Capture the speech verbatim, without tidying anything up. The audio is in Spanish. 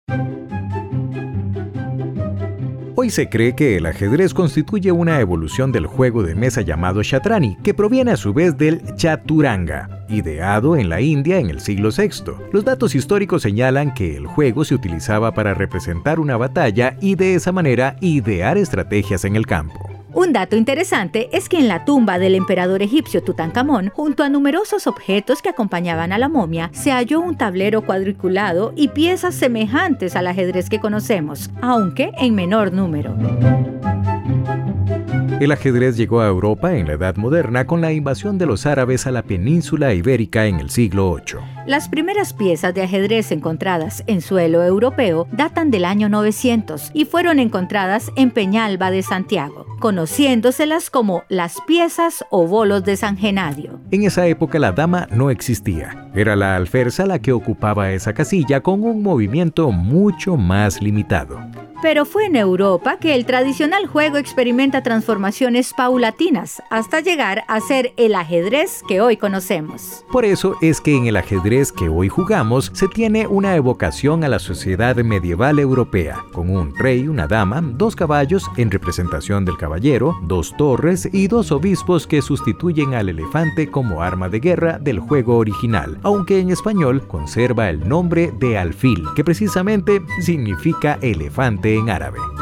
Hoy se cree que el ajedrez constituye una evolución del juego de mesa llamado Shatrani, que proviene a su vez del Chaturanga, ideado en la India en el siglo sexto. Los datos históricos señalan que el juego se utilizaba para representar una batalla y de esa manera idear estrategias en el campo. Un dato interesante es que en la tumba del emperador egipcio Tutankamón, junto a numerosos objetos que acompañaban a la momia, se halló un tablero cuadriculado y piezas semejantes al ajedrez que conocemos, aunque en menor número. El ajedrez llegó a Europa en la Edad Moderna con la invasión de los árabes a la península ibérica en el siglo ocho. Las primeras piezas de ajedrez encontradas en suelo europeo datan del año novecientos y fueron encontradas en Peñalba de Santiago, conociéndoselas como las piezas o bolos de San Genadio. En esa época la dama no existía. Era la alferza la que ocupaba esa casilla con un movimiento mucho más limitado. Pero fue en Europa que el tradicional juego experimenta transformaciones paulatinas hasta llegar a ser el ajedrez que hoy conocemos. Por eso es que en el ajedrez que hoy jugamos se tiene una evocación a la sociedad medieval europea, con un rey, una dama, dos caballos en representación del caballero, dos torres y dos obispos que sustituyen al elefante como arma de guerra del juego original, aunque en español conserva el nombre de alfil, que precisamente significa elefante en árabe.